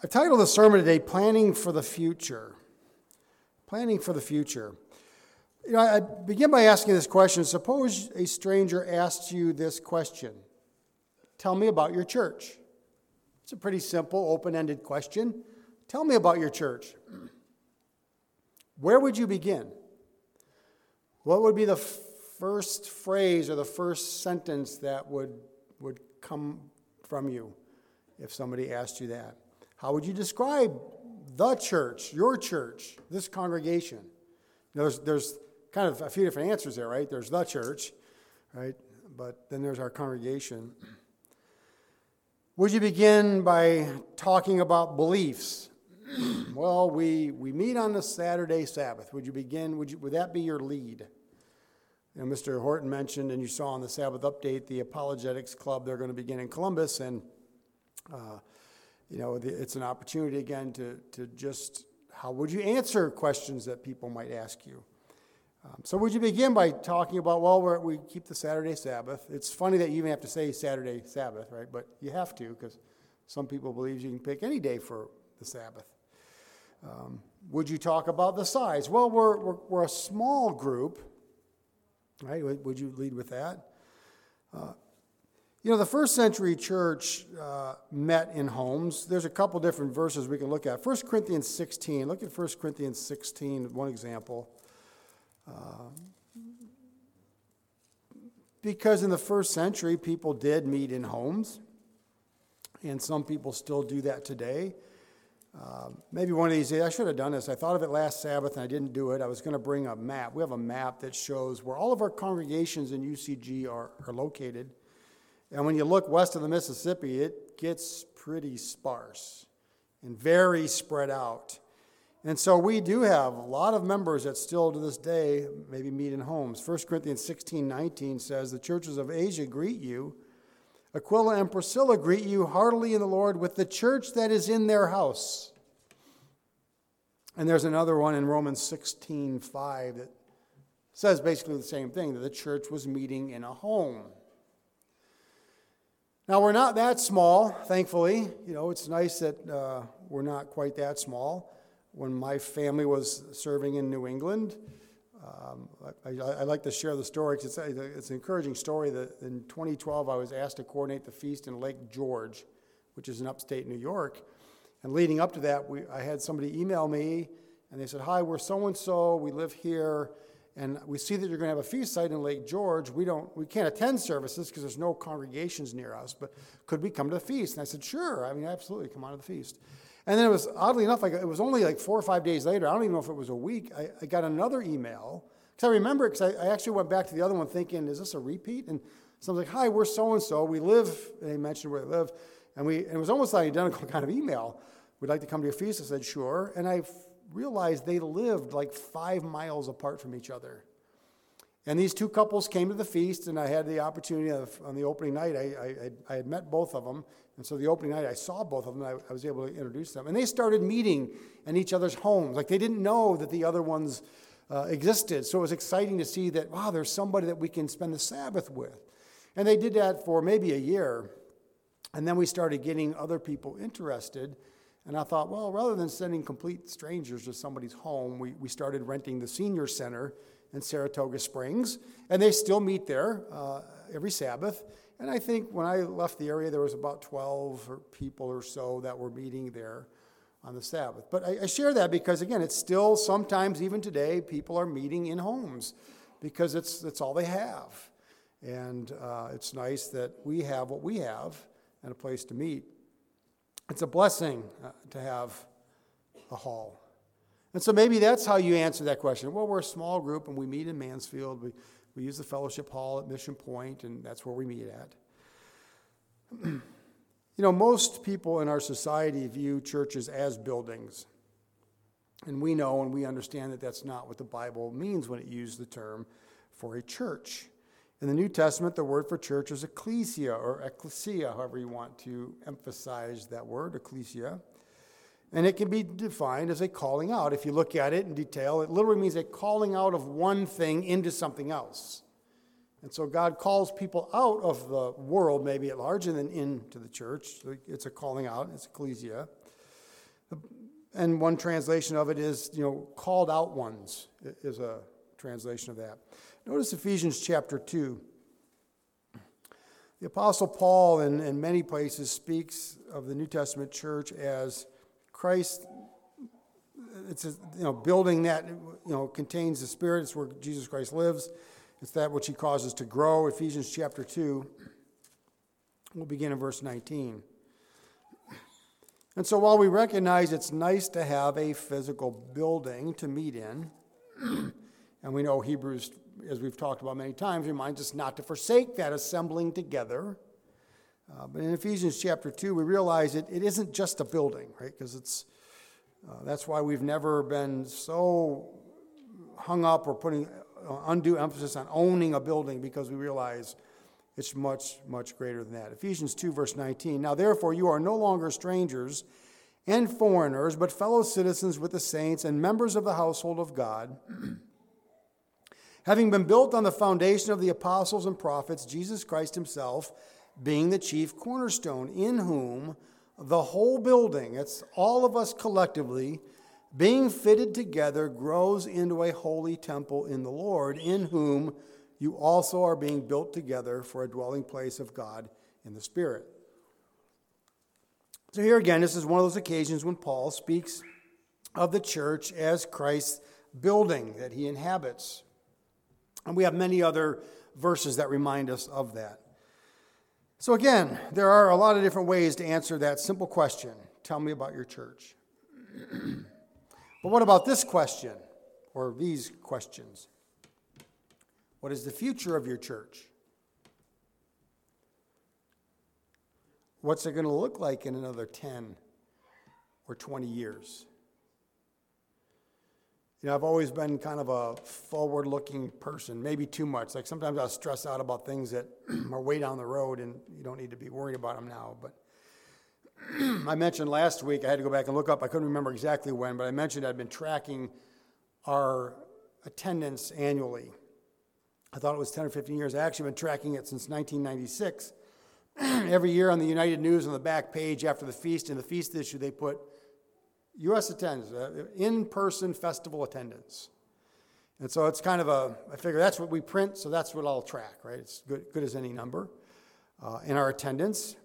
I've titled the sermon today, Planning for the Future. Planning for the future. I begin by asking this question. Suppose a stranger asked you this question. Tell me about your church. It's a pretty simple, open-ended question. Tell me about your church. Where would you begin? What would be the first phrase or the first sentence that would come from you if somebody asked you that? How would you describe the church, your church, this congregation? There's kind of a few different answers there, right? There's the church, right? But then there's our congregation. Would you begin by talking about beliefs? Well, we meet on the Saturday Sabbath. Would that be your lead? Mr. Horton mentioned, and you saw on the Sabbath update, the Apologetics Club. They're going to begin in Columbus, and it's an opportunity again to just, how would you answer questions that people might ask you? So would you begin by talking about, we keep the Saturday Sabbath. It's funny that you even have to say Saturday Sabbath, right? But you have to, because some people believe you can pick any day for the Sabbath. Would you talk about the size? Well, we're a small group, right? Would you lead with that? The first century church met in homes. There's a couple different verses we can look at. 1 Corinthians 16. Look at 1 Corinthians 16, one example. Because in the first century, people did meet in homes, and some people still do that today. Maybe one of these days, I should have done this. I thought of it last Sabbath, and I didn't do it. I was going to bring a map. We have a map that shows where all of our congregations in UCG are located. And when you look west of the Mississippi, it gets pretty sparse and very spread out. And so we do have a lot of members that still to this day maybe meet in homes. 1 Corinthians 16:19 says, the churches of Asia greet you. Aquila and Priscilla greet you heartily in the Lord with the church that is in their house. And there's another one in Romans 16:5 that says basically the same thing, that the church was meeting in a home. Now, we're not that small, thankfully. It's nice that we're not quite that small. When my family was serving in New England, I like to share the story because it's an encouraging story that in 2012 I was asked to coordinate the feast in Lake George, which is in upstate New York. And leading up to that, I had somebody email me, and they said, hi, we're so-and-so, we live here, and we see that you're going to have a feast site in Lake George. We can't attend services because there's no congregations near us, but could we come to the feast? And I said, sure, absolutely, come on to the feast. And then it was, oddly enough, it was only 4 or 5 days later, I don't even know if it was a week, I got another email. Because I remember, because I actually went back to the other one thinking, is this a repeat? And so I was like, hi, we're so-and-so, we live, and they mentioned where they live, and it was almost like an identical kind of email. We'd like to come to your feast. I said, sure. And I realized they lived 5 miles apart from each other. And these two couples came to the feast, and I had the opportunity on the opening night. I had met both of them, and so the opening night I saw both of them, and I was able to introduce them. And they started meeting in each other's homes. They didn't know that the other ones existed. So it was exciting to see that, wow, there's somebody that we can spend the Sabbath with. And they did that for maybe a year. And then we started getting other people interested. And I thought, well, rather than sending complete strangers to somebody's home, we started renting the senior center in Saratoga Springs, and they still meet there every Sabbath. And I think when I left the area, there was about 12 people or so that were meeting there on the Sabbath. But I share that because, again, it's still sometimes, even today, people are meeting in homes because it's all they have. And it's nice that we have what we have and a place to meet. It's a blessing to have a hall. And so maybe that's how you answer that question. Well, we're a small group, and we meet in Mansfield. We use the fellowship hall at Mission Point, and that's where we meet at. Most people in our society view churches as buildings. And we know and we understand that that's not what the Bible means when it uses the term for a church. In the New Testament, the word for church is ecclesia, or ecclesia, however you want to emphasize that word, ecclesia. And it can be defined as a calling out. If you look at it in detail, it literally means a calling out of one thing into something else. And so God calls people out of the world, maybe at large, and then into the church. So it's a calling out, it's ecclesia. And one translation of it is, called out ones is a translation of that. Notice Ephesians chapter 2. The Apostle Paul in many places speaks of the New Testament church as Christ. It's a building that contains the Spirit. It's where Jesus Christ lives. It's that which he causes to grow. Ephesians chapter 2. We'll begin in verse 19. And so while we recognize it's nice to have a physical building to meet in, and we know Hebrews, as we've talked about many times, reminds us not to forsake that assembling together. But in Ephesians chapter 2, we realize it isn't just a building, right? Because that's why we've never been so hung up or putting undue emphasis on owning a building, because we realize it's much, much greater than that. Ephesians 2, verse 19. Now, therefore, you are no longer strangers and foreigners, but fellow citizens with the saints and members of the household of God, having been built on the foundation of the apostles and prophets, Jesus Christ himself being the chief cornerstone, in whom the whole building, it's all of us collectively, being fitted together, grows into a holy temple in the Lord, in whom you also are being built together for a dwelling place of God in the Spirit. So here again, this is one of those occasions when Paul speaks of the church as Christ's building that he inhabits. And we have many other verses that remind us of that. So again, there are a lot of different ways to answer that simple question. Tell me about your church. But what about this question, or these questions? What is the future of your church? What's it going to look like in another 10 or 20 years? I've always been kind of a forward-looking person, maybe too much. Like sometimes I'll stress out about things that are way down the road and you don't need to be worried about them now. But I mentioned last week, I had to go back and look up, I couldn't remember exactly when, but I mentioned I'd been tracking our attendance annually. I thought it was 10 or 15 years. I've actually been tracking it since 1996. Every year on the United News on the back page after the feast, in the feast issue, they put U.S. attendance, in-person festival attendance. And so it's kind of I figure that's what we print, so that's what I'll track, right? It's good as any number. In our attendance,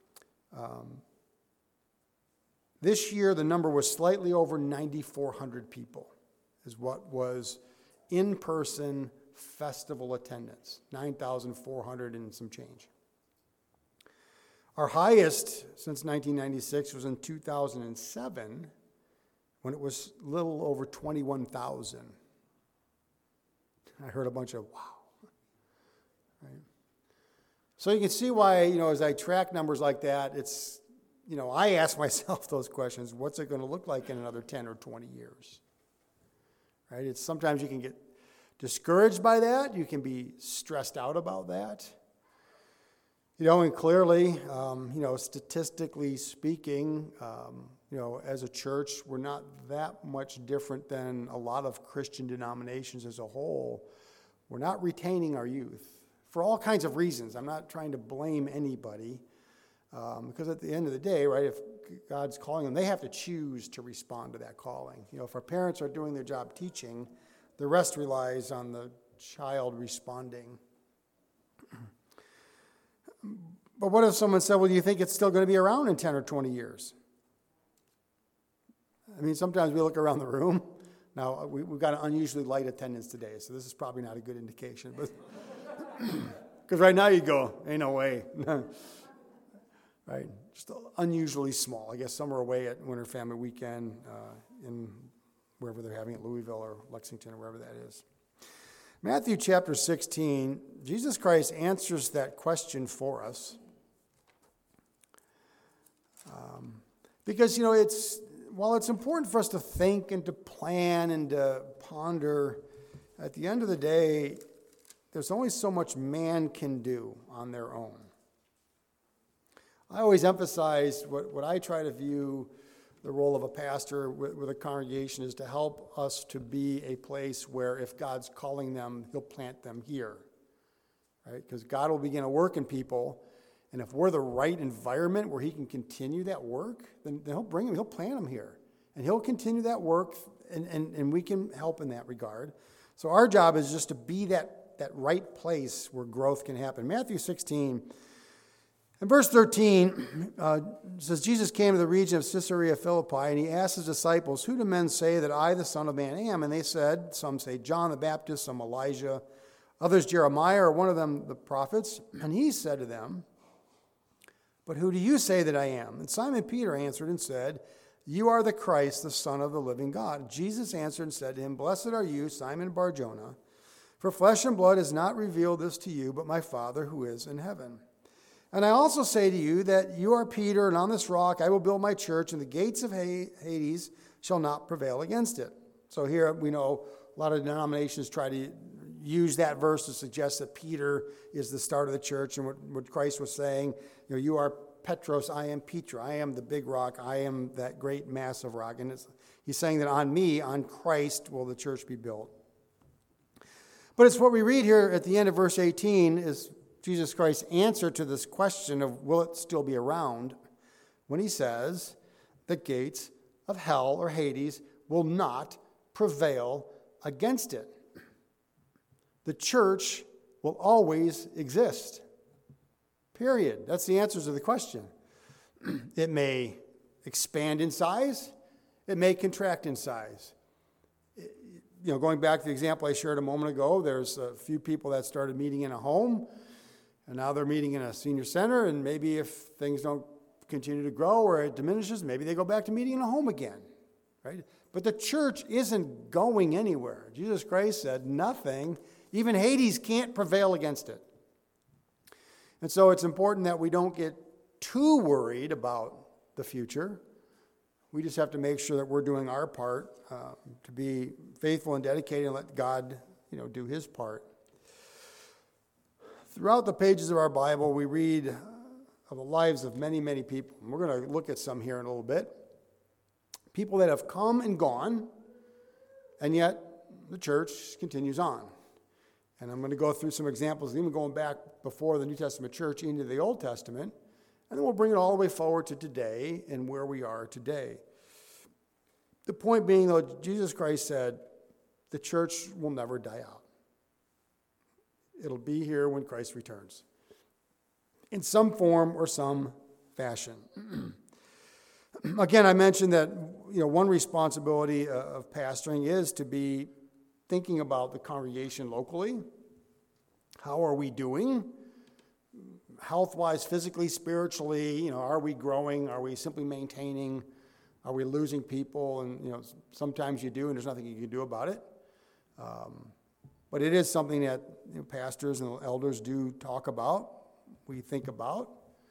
this year the number was slightly over 9,400 people is what was in-person festival attendance, 9,400 and some change. Our highest since 1996 was in 2007, when it was a little over 21,000. I heard a bunch of wow. Right? So you can see why, as I track numbers like that, it's, I ask myself those questions. What's it going to look like in another 10 or 20 years? Right? It's sometimes you can get discouraged by that. You can be stressed out about that. And clearly, statistically speaking, as a church, we're not that much different than a lot of Christian denominations as a whole. We're not retaining our youth for all kinds of reasons. I'm not trying to blame anybody, because at the end of the day, right, if God's calling them, they have to choose to respond to that calling. If our parents are doing their job teaching, the rest relies on the child responding. But what if someone said, well, do you think it's still going to be around in 10 or 20 years? I mean, sometimes we look around the room. Now, we've got an unusually light attendance today, so this is probably not a good indication. But because right now you go, ain't no way. Right? Just unusually small. I guess some are away at Winter Family Weekend in wherever they're having it, Louisville or Lexington or wherever that is. Matthew chapter 16, Jesus Christ answers that question for us. Because, while it's important for us to think and to plan and to ponder, at the end of the day, there's only so much man can do on their own. I always emphasize what I try to view the role of a pastor with a congregation is to help us to be a place where if God's calling them, he'll plant them here, right? Because God will begin to work in people, And if we're the right environment where he can continue that work, then he'll bring him, he'll plant him here. And he'll continue that work, and we can help in that regard. So our job is just to be that right place where growth can happen. Matthew 16, and verse 13 says, Jesus came to the region of Caesarea Philippi, and he asked his disciples, who do men say that I, the Son of Man, am? And they said, some say John the Baptist, some Elijah, others Jeremiah, or one of them the prophets. And he said to them, but who do you say that I am? And Simon Peter answered and said, you are the Christ, the Son of the living God. Jesus answered and said to him, blessed are you, Simon Bar-Jonah, for flesh and blood has not revealed this to you, but my Father who is in heaven. And I also say to you that you are Peter, and on this rock I will build my church, and the gates of Hades shall not prevail against it. So here we know a lot of denominations try to use that verse to suggest that Peter is the start of the church, and what Christ was saying, you are Petros, I am Petra, I am the big rock, I am that great massive rock. And he's saying that on me, on Christ, will the church be built. But it's what we read here at the end of verse 18 is Jesus Christ's answer to this question of will it still be around, when he says the gates of hell or Hades will not prevail against it. The church will always exist. Period. That's the answer to the question. It may expand in size. It may contract in size. Going back to the example I shared a moment ago, there's a few people that started meeting in a home, and now they're meeting in a senior center, and maybe if things don't continue to grow or it diminishes, maybe they go back to meeting in a home again, right? But the church isn't going anywhere. Jesus Christ said nothing, even Hades can't prevail against it. And so it's important that we don't get too worried about the future. We just have to make sure that we're doing our part to be faithful and dedicated and let God, do his part. Throughout the pages of our Bible, we read of the lives of many, many people. And we're going to look at some here in a little bit. People that have come and gone, and yet the church continues on. And I'm going to go through some examples, even going back before the New Testament church into the Old Testament, and then we'll bring it all the way forward to today and where we are today. The point being, though, Jesus Christ said the church will never die out. It'll be here when Christ returns, in some form or some fashion. Again, I mentioned that one responsibility of pastoring is to be thinking about the congregation locally. How are we doing? Health-wise, physically, spiritually, are we growing? Are we simply maintaining? Are we losing people? And, sometimes you do, and there's nothing you can do about it. But it is something that pastors and elders do talk about, we think about.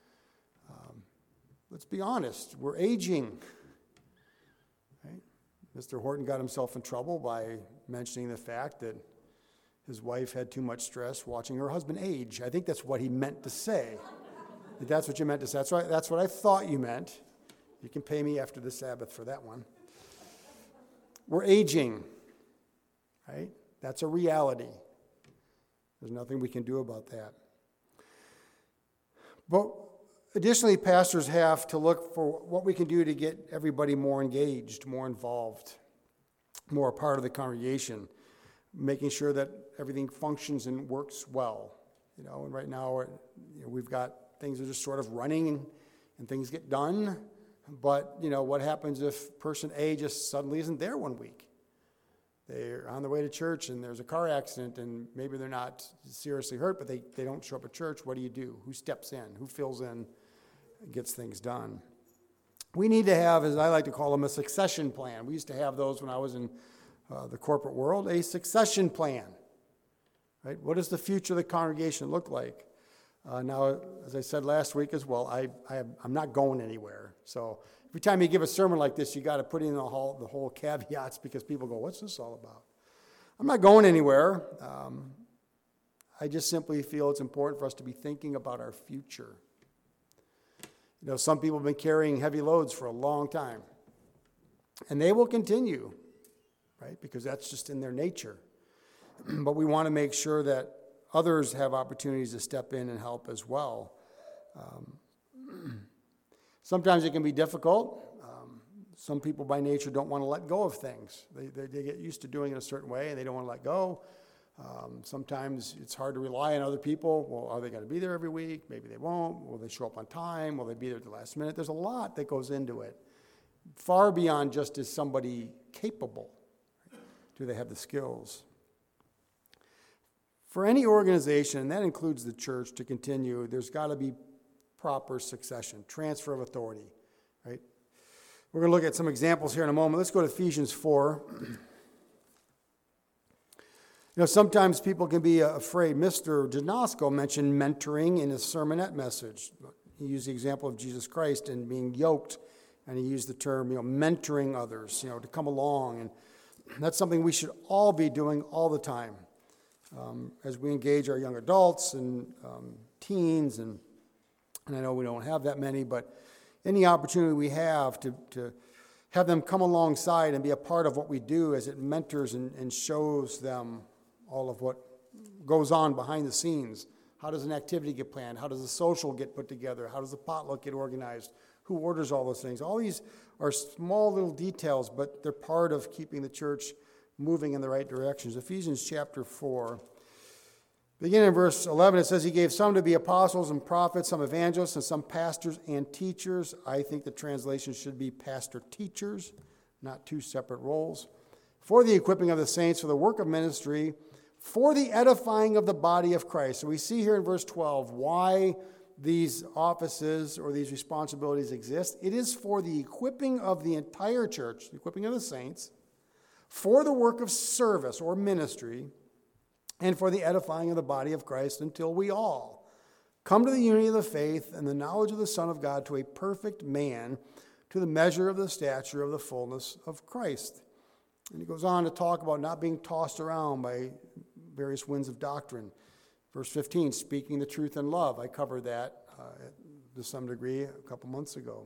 Let's be honest, we're aging. Right? Mr. Horton got himself in trouble by mentioning the fact that his wife had too much stress watching her husband age. I think that's what he meant to say. If that's what you meant to say. That's what I thought you meant. You can pay me after the Sabbath for that one. We're aging, right? That's a reality. There's nothing we can do about that. But additionally, pastors have to look for what we can do to get everybody more engaged, more involved, more a part of the congregation, making sure that everything functions and works well. And right now, we've got things that are just sort of running and things get done. But, what happens if person A just suddenly isn't there one week? They're on the way to church and there's a car accident and maybe they're not seriously hurt, but they don't show up at church. What do? Who steps in? Who fills in and gets things done? We need to have, as I like to call them, a succession plan. We used to have those when I was in the corporate world, a succession plan. Right? What does the future of the congregation look like? Now, as I said last week as well, I'm not going anywhere. So every time you give a sermon like this, you got to put in the whole caveats because people go, what's this all about? I'm not going anywhere. I just simply feel it's important for us to be thinking about our future. Some people have been carrying heavy loads for a long time. And they will continue, right? Because that's just in their nature. But we want to make sure that others have opportunities to step in and help as well. Sometimes it can be difficult. Some people by nature don't want to let go of things. They get used to doing it a certain way and they don't want to let go. Sometimes it's hard to rely on other people. Well, are they going to be there every week? Maybe they won't. Will they show up on time? Will they be there at the last minute? There's a lot that goes into it. Far beyond just is somebody capable. Do they have the skills? For any organization, and that includes the church, to continue, there's got to be proper succession, transfer of authority, right? We're going to look at some examples here in a moment. Let's go to Ephesians 4. Sometimes people can be afraid. Mr. Janosko mentioned mentoring in his sermonette message. He used the example of Jesus Christ and being yoked, and he used the term, mentoring others, to come along. And that's something we should all be doing all the time as we engage our young adults and teens. And I know we don't have that many, but any opportunity we have to have them come alongside and be a part of what we do as it mentors and shows them all of what goes on behind the scenes. How does an activity get planned? How does a social get put together? How does the potluck get organized? Who orders all those things? All these are small little details, but they're part of keeping the church moving in the right directions. Ephesians chapter 4. Beginning in verse 11, it says, He gave some to be apostles and prophets, some evangelists, and some pastors and teachers. I think the translation should be pastor-teachers, not two separate roles. For the equipping of the saints, for the work of ministry, for the edifying of the body of Christ. So we see here in verse 12 why these offices or these responsibilities exist. It is for the equipping of the entire church, the equipping of the saints, for the work of service or ministry, and for the edifying of the body of Christ until we all come to the unity of the faith and the knowledge of the Son of God, to a perfect man, to the measure of the stature of the fullness of Christ. And he goes on to talk about not being tossed around by various winds of doctrine. Verse 15, speaking the truth in love. I covered that to some degree a couple months ago.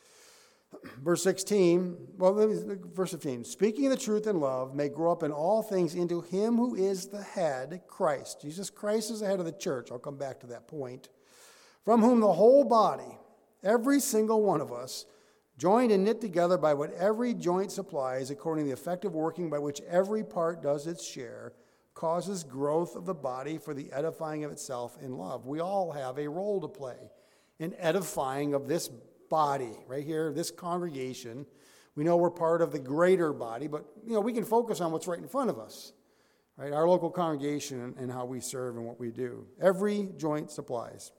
Verse 16, verse 15, speaking the truth in love may grow up in all things into him who is the head, Christ. Jesus Christ is the head of the church. I'll come back to that point. From whom the whole body, every single one of us, joined and knit together by what every joint supplies, according to the effective working by which every part does its share, causes growth of the body for the edifying of itself in love. We all have a role to play in edifying of this body, right here, this congregation. We know we're part of the greater body, but we can focus on what's right in front of us, right? Our local congregation and how we serve and what we do. Every joint supplies.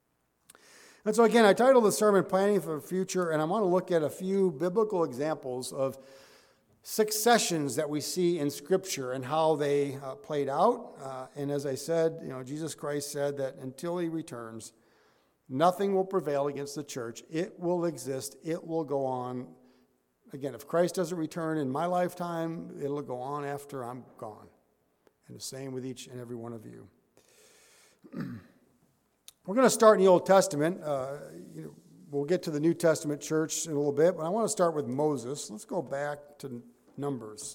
And so again, I titled the sermon Planning for the Future, and I want to look at a few biblical examples of successions that we see in Scripture and how they played out. And as I said, Jesus Christ said that until he returns, nothing will prevail against the church. It will exist. It will go on. Again, if Christ doesn't return in my lifetime, it'll go on after I'm gone. And the same with each and every one of you. We're going to start in the Old Testament. We'll get to the New Testament church in a little bit, but I want to start with Moses. Let's go back to Numbers.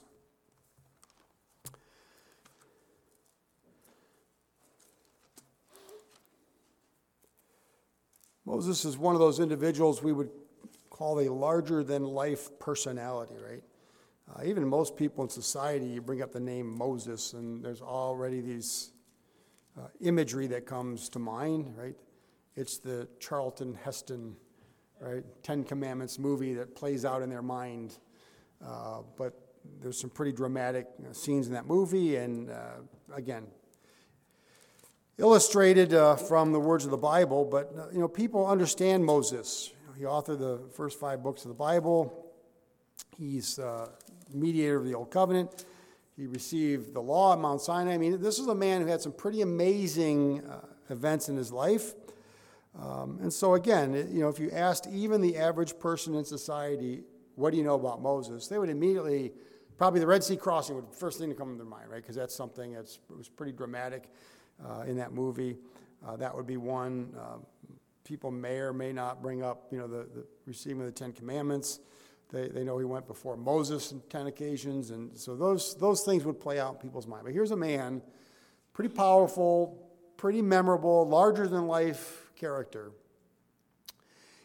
Moses is one of those individuals we would call a larger-than-life personality, right? Even most people in society, you bring up the name Moses, and there's already these imagery that comes to mind, right? It's the Charlton Heston, right, 10 Commandments movie that plays out in their mind. But there's some pretty dramatic scenes in that movie, and again, illustrated from the words of the Bible, but people understand Moses. He authored the first 5 books of the Bible. He's mediator of the Old Covenant. He received the law at Mount Sinai. I mean, this is a man who had some pretty amazing events in his life. And so again, if you asked even the average person in society, what do you know about Moses? They would immediately, probably the Red Sea crossing would be the first thing to come to their mind, right? Because that's something it was pretty dramatic in that movie. That would be one. People may or may not bring up, the receiving of the 10 Commandments. They know he went before Moses on 10 occasions, and so those things would play out in people's mind. But here's a man, pretty powerful, pretty memorable, larger-than-life character.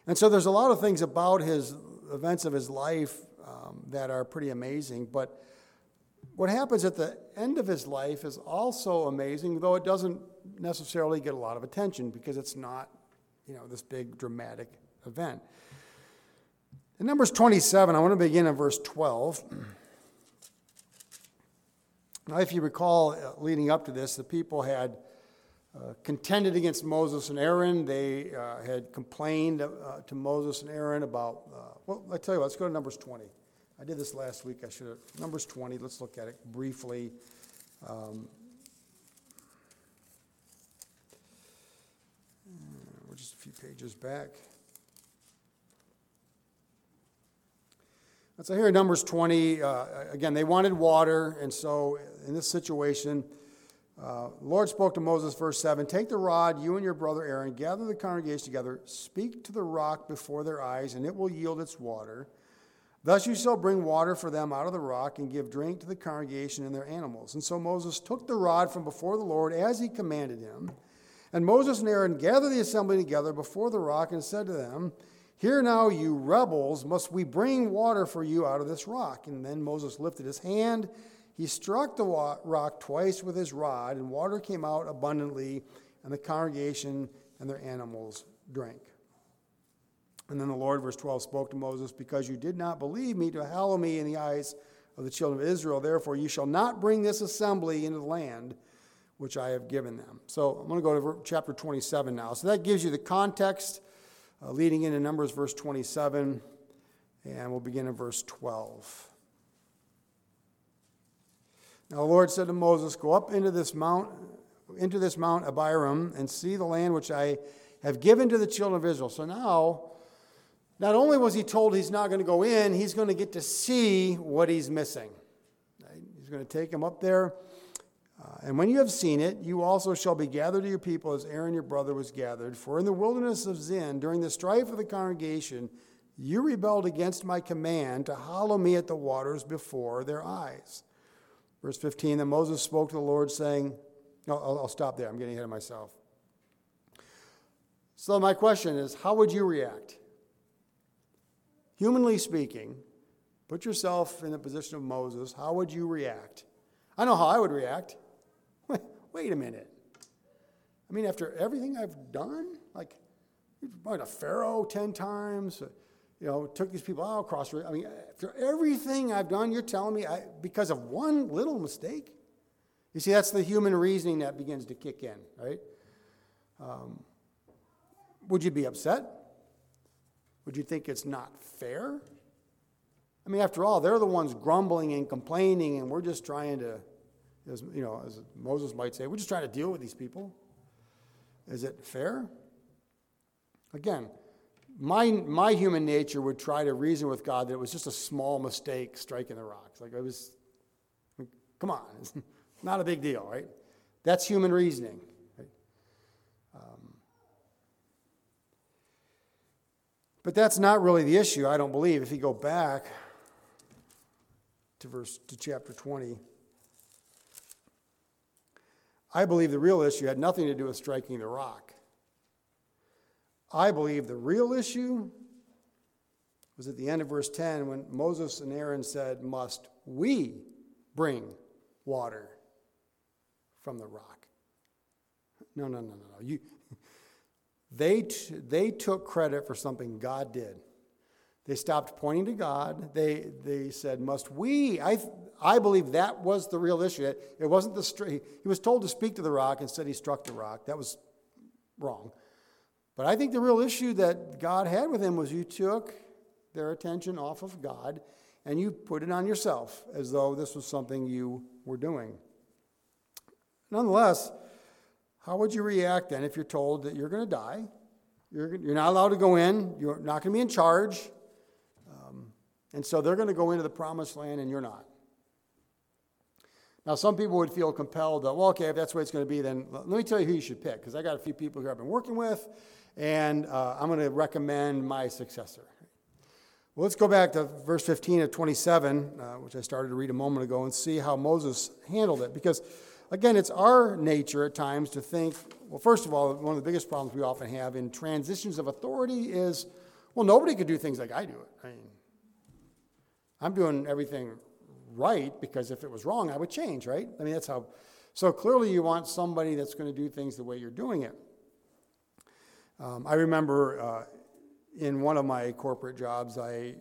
And so there's a lot of things about his events of his life that are pretty amazing. But what happens at the end of his life is also amazing, though it doesn't necessarily get a lot of attention because it's not, this big dramatic event. In Numbers 27, I want to begin in verse 12. Now, if you recall, leading up to this, the people had contended against Moses and Aaron. They had complained to Moses and Aaron about, I tell you what, let's go to Numbers 20. I did this last week. I should have. Numbers 20, let's look at it briefly. We're just a few pages back. So here in Numbers 20, again, they wanted water, and so in this situation, the Lord spoke to Moses, verse 7, "Take the rod, you and your brother Aaron, gather the congregation together, speak to the rock before their eyes, and it will yield its water. Thus you shall bring water for them out of the rock and give drink to the congregation and their animals." And so Moses took the rod from before the Lord as he commanded him. And Moses and Aaron gathered the assembly together before the rock and said to them, "Hear now, you rebels, must we bring water for you out of this rock?" And then Moses lifted his hand. He struck the rock twice with his rod, and water came out abundantly, and the congregation and their animals drank. And then the Lord, verse 12, spoke to Moses, "Because you did not believe me to hallow me in the eyes of the children of Israel, therefore you shall not bring this assembly into the land which I have given them." So I'm going to go to chapter 27 now. So that gives you the context leading into Numbers, verse 27, and we'll begin in verse 12. Now the Lord said to Moses, "Go up into this Mount Abiram, and see the land which I have given to the children of Israel." So now, not only was he told he's not going to go in, he's going to get to see what he's missing. Right? He's going to take him up there. "And when you have seen it, you also shall be gathered to your people as Aaron your brother was gathered. For in the wilderness of Zin, during the strife of the congregation, you rebelled against my command to hallow me at the waters before their eyes." Verse 15, then Moses spoke to the Lord saying, I'll stop there. I'm getting ahead of myself. So my question is, how would you react? Humanly speaking, put yourself in the position of Moses. How would you react? I know how I would react. Wait a minute. I mean, after everything I've done, like, we've brought a Pharaoh 10 times, took these people out across. I mean, after everything I've done, you're telling me because of one little mistake? You see, that's the human reasoning that begins to kick in, right? Would you be upset? Would you think it's not fair? I mean, after all, they're the ones grumbling and complaining, and we're just trying to, as Moses might say, we're just trying to deal with these people. Is it fair? Again, my human nature would try to reason with God that it was just a small mistake striking the rocks. Like, come on, it's not a big deal, right? That's human reasoning. Right? But that's not really the issue, I don't believe. If you go back to chapter 20, I believe the real issue had nothing to do with striking the rock. I believe the real issue was at the end of verse 10 when Moses and Aaron said, "Must we bring water from the rock?" No. They took credit for something God did. They stopped pointing to God. They said, "Must we?" I believe that was the real issue. It wasn't he was told to speak to the rock. Instead, he struck the rock. That was wrong. But I think the real issue that God had with him was you took their attention off of God and you put it on yourself as though this was something you were doing. Nonetheless, how would you react then if you're told that you're going to die? You're not allowed to go in. You're not going to be in charge. And so they're going to go into the promised land and you're not. Now, some people would feel compelled to, if that's what it's going to be, then let me tell you who you should pick, because I got a few people who I've been working with, and I'm going to recommend my successor. Well, let's go back to verse 15 of 27, which I started to read a moment ago, and see how Moses handled it. Because, again, it's our nature at times to think, well, first of all, one of the biggest problems we often have in transitions of authority is Well, nobody could do things like I do it. I mean, I'm doing everything right because if it was wrong, I would change, right? I mean, that's how. So clearly you want somebody that's going to do things the way you're doing it. I remember in one of my corporate jobs, I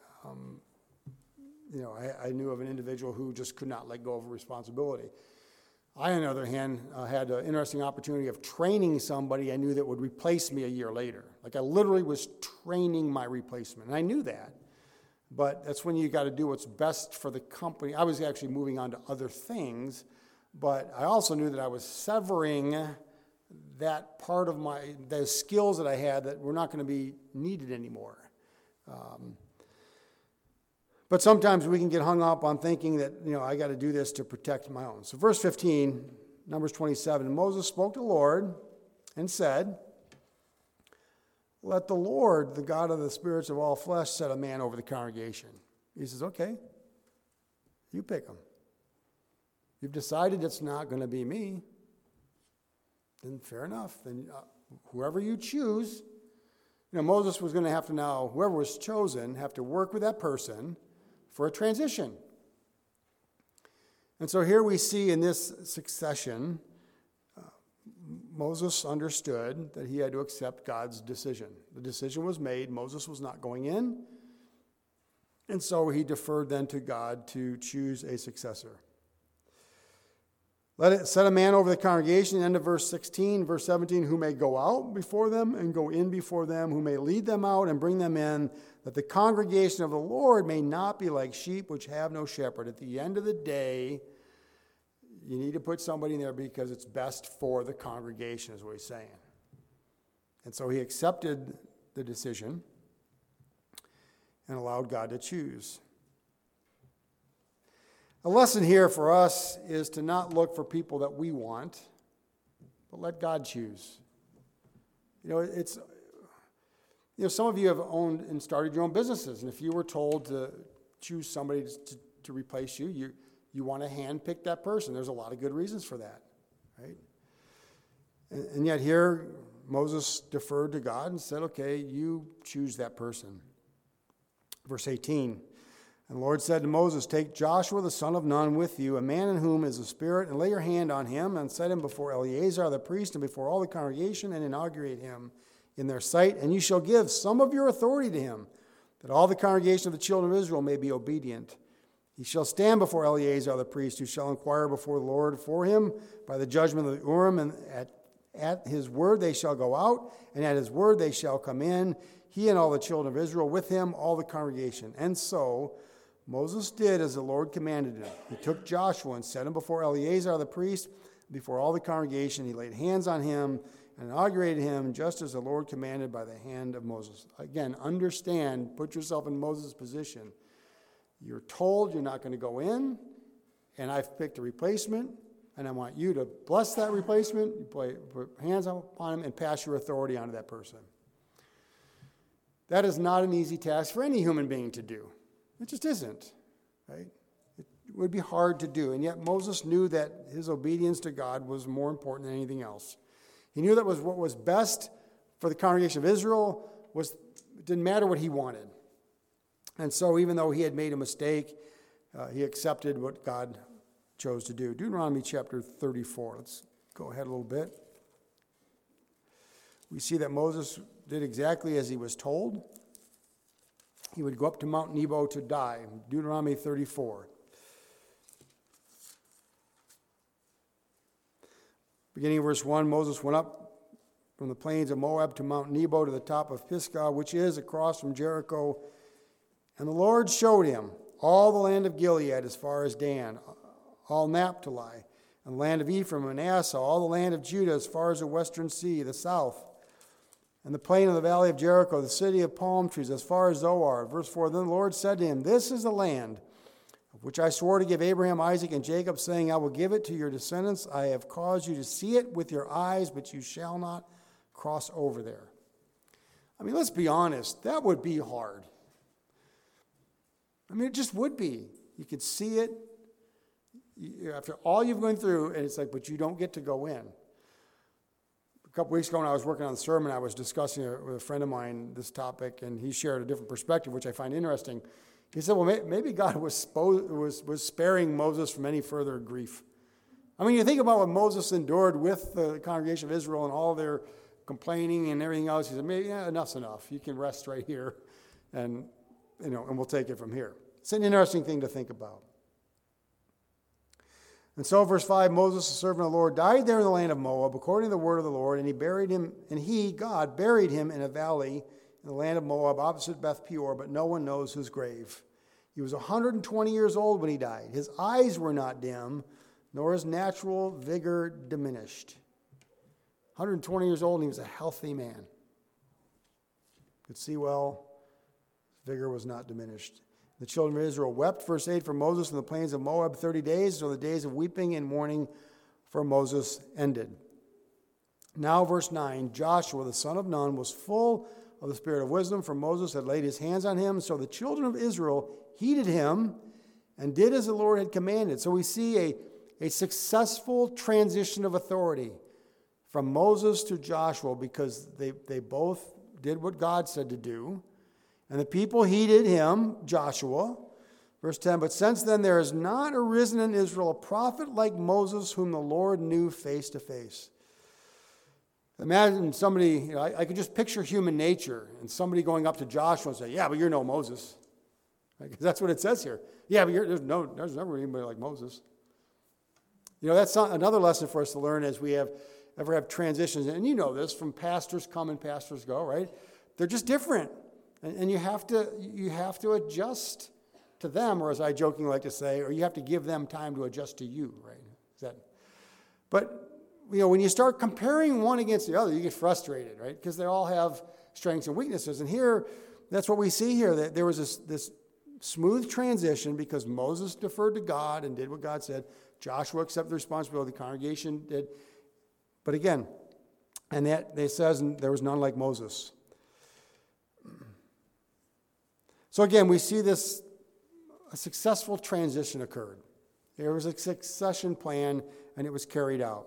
knew of an individual who just could not let go of a responsibility. I, on the other hand, had an interesting opportunity of training somebody I knew that would replace me a year later. Like I literally was training my replacement, and I knew that. But that's when you got to do what's best for the company. I was actually moving on to other things, but I also knew that I was severing that part of the skills that I had that were not going to be needed anymore. But sometimes we can get hung up on thinking that, I got to do this to protect my own. So verse 15, Numbers 27, Moses spoke to the Lord and said, let the Lord, the God of the spirits of all flesh, set a man over the congregation. He says, okay, you pick him. You've decided it's not going to be me. Then fair enough. Then whoever you choose, Moses was going to have to now, whoever was chosen, have to work with that person for a transition. And so here we see in this succession, Moses understood that he had to accept God's decision. The decision was made. Moses was not going in. And so he deferred then to God to choose a successor. Let it set a man over the congregation, end of verse 16. Verse 17, who may go out before them and go in before them, who may lead them out and bring them in, that the congregation of the Lord may not be like sheep which have no shepherd. At the end of the day, you need to put somebody in there because it's best for the congregation, is what he's saying. And so he accepted the decision and allowed God to choose. A lesson here for us is to not look for people that we want, but let God choose. Some of you have owned and started your own businesses, and if you were told to choose somebody to replace you, you want to handpick that person. There's a lot of good reasons for that, right? And yet here, Moses deferred to God and said, okay, you choose that person. Verse 18, and the Lord said to Moses, take Joshua the son of Nun with you, a man in whom is a spirit, and lay your hand on him, and set him before Eleazar the priest and before all the congregation, and inaugurate him in their sight. And you shall give some of your authority to him, that all the congregation of the children of Israel may be obedient. He shall stand before Eleazar the priest, who shall inquire before the Lord for him by the judgment of the Urim, and at his word they shall go out, and at his word they shall come in, he and all the children of Israel, with him all the congregation. And so Moses did as the Lord commanded him. He took Joshua and set him before Eleazar the priest, before all the congregation. He laid hands on him and inaugurated him, just as the Lord commanded by the hand of Moses. Again, understand, put yourself in Moses' position. You're told you're not going to go in, and I've picked a replacement, and I want you to bless that replacement, you put hands upon him, and pass your authority onto that person. That is not an easy task for any human being to do. It just isn't, right? It would be hard to do, and yet Moses knew that his obedience to God was more important than anything else. He knew that was what was best for the congregation of Israel. It didn't matter what he wanted. And so even though he had made a mistake, he accepted what God chose to do. Deuteronomy chapter 34. Let's go ahead a little bit. We see that Moses did exactly as he was told. He would go up to Mount Nebo to die. Deuteronomy 34. Beginning of verse 1, Moses went up from the plains of Moab to Mount Nebo to the top of Pisgah, which is across from Jericho. And the Lord showed him all the land of Gilead as far as Dan, all Naphtali, and the land of Ephraim and Manasseh, all the land of Judah as far as the western sea, the south, and the plain of the valley of Jericho, the city of palm trees, as far as Zoar. Verse 4, then the Lord said to him, this is the land of which I swore to give Abraham, Isaac, and Jacob, saying, I will give it to your descendants. I have caused you to see it with your eyes, but you shall not cross over there. I mean, let's be honest, that would be hard. I mean, it just would be. You could see it after all you've gone through, and it's like, but you don't get to go in. couple weeks ago when I was working on the sermon, I was discussing it with a friend of mine, this topic, and he shared a different perspective, which I find interesting. He said, well, maybe God was sparing Moses from any further grief. I mean, you think about what Moses endured with the congregation of Israel and all their complaining and everything else. He said, maybe enough's enough. You can rest right here, and we'll take it from here. It's an interesting thing to think about. And so, verse 5, Moses, the servant of the Lord, died there in the land of Moab, according to the word of the Lord, and God, buried him in a valley in the land of Moab, opposite Beth Peor, but no one knows his grave. He was 120 years old when he died. His eyes were not dim, nor his natural vigor diminished. 120 years old, and he was a healthy man. Could see well, his vigor was not diminished. The children of Israel wept, verse 8, for Moses in the plains of Moab 30 days, so the days of weeping and mourning for Moses ended. Now, verse 9, Joshua, the son of Nun, was full of the spirit of wisdom, for Moses had laid his hands on him. So the children of Israel heeded him and did as the Lord had commanded. So we see a successful transition of authority from Moses to Joshua because they both did what God said to do. And the people heeded him, Joshua. Verse 10, but since then there has not arisen in Israel a prophet like Moses whom the Lord knew face to face. Imagine somebody, I could just picture human nature and somebody going up to Joshua and say, yeah, but you're no Moses. Because that's what it says here. Yeah, but there's never anybody like Moses. That's another lesson for us to learn as we ever have transitions. And you know this, from pastors come and pastors go, right? They're just different. And you have to adjust to them, or as I jokingly like to say, or you have to give them time to adjust to you, right? But when you start comparing one against the other, you get frustrated, right? Because they all have strengths and weaknesses. And here, that's what we see here, that there was this smooth transition because Moses deferred to God and did what God said. Joshua accepted the responsibility, the congregation did. But again, and that it says there was none like Moses. So again, we see a successful transition occurred. There was a succession plan, and it was carried out.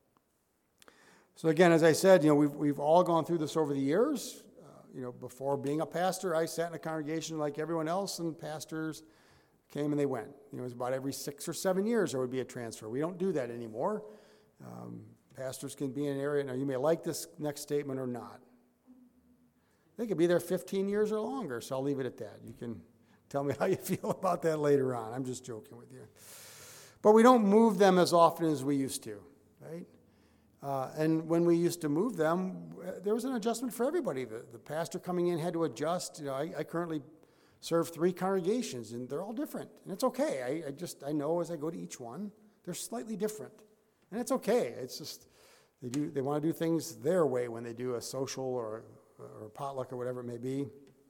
So again, as I said, we've all gone through this over the years. Before being a pastor, I sat in a congregation like everyone else, and pastors came and they went. It was about every 6 or 7 years there would be a transfer. We don't do that anymore. Pastors can be in an area. Now, you may like this next statement or not. They could be there 15 years or longer, so I'll leave it at that. You can tell me how you feel about that later on. I'm just joking with you. But we don't move them as often as we used to, right? And when we used to move them, there was an adjustment for everybody. The pastor coming in had to adjust. I currently serve 3 congregations, and they're all different. And it's okay. I know as I go to each one, they're slightly different. And it's okay. It's just they want to do things their way when they do a social or potluck or whatever it may be.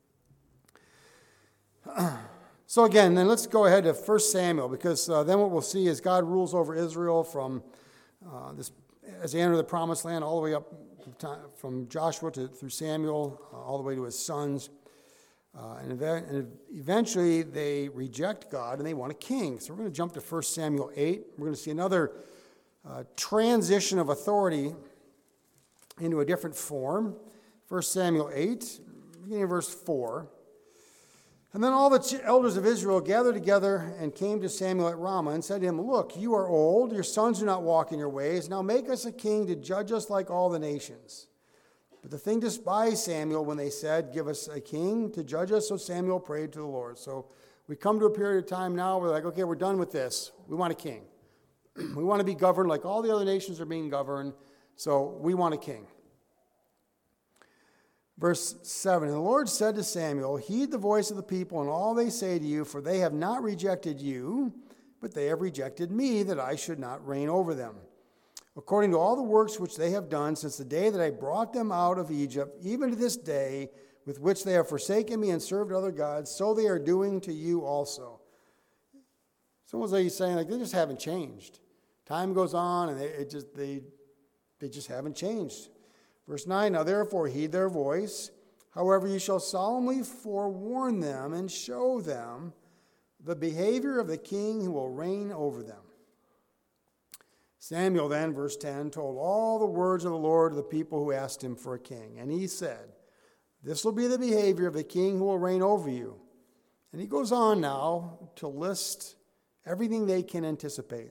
So again, then let's go ahead to 1 Samuel, because then what we'll see is God rules over Israel from as they enter the promised land all the way up from Joshua through Samuel, all the way to his sons. And eventually they reject God and they want a king. So we're going to jump to 1 Samuel 8. We're going to see another transition of authority into a different form. 1 Samuel 8, beginning of verse 4. And then all the elders of Israel gathered together and came to Samuel at Ramah and said to him, look, you are old, your sons do not walk in your ways. Now make us a king to judge us like all the nations. But the thing despised Samuel when they said, give us a king to judge us. So Samuel prayed to the Lord. So we come to a period of time now where we're like, okay, we're done with this. We want a king. We want to be governed like all the other nations are being governed. So we want a king. Verse 7, and the Lord said to Samuel, heed the voice of the people and all they say to you, for they have not rejected you, but they have rejected me, that I should not reign over them. According to all the works which they have done since the day that I brought them out of Egypt, even to this day, with which they have forsaken me and served other gods, so they are doing to you also. Someone's like saying, like, they just haven't changed. Time goes on, and they just haven't changed. Verse 9, now therefore heed their voice. However, you shall solemnly forewarn them and show them the behavior of the king who will reign over them. Samuel then, verse 10, told all the words of the Lord to the people who asked him for a king. And he said, this will be the behavior of the king who will reign over you. And he goes on now to list everything they can anticipate.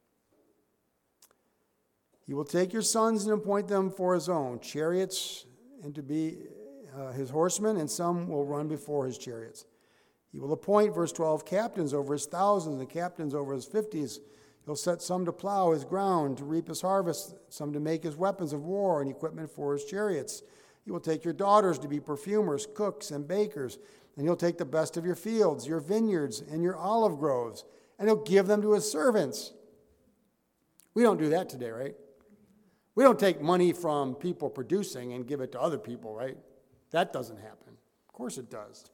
He will take your sons and appoint them for his own chariots and to be his horsemen, and some will run before his chariots. He will appoint, verse 12, captains over his thousands and captains over his 50s. He'll set some to plow his ground, to reap his harvest, some to make his weapons of war and equipment for his chariots. He will take your daughters to be perfumers, cooks, and bakers, and he'll take the best of your fields, your vineyards, and your olive groves, and he'll give them to his servants. We don't do that today, right? We don't take money from people producing and give it to other people, right? That doesn't happen. Of course it does.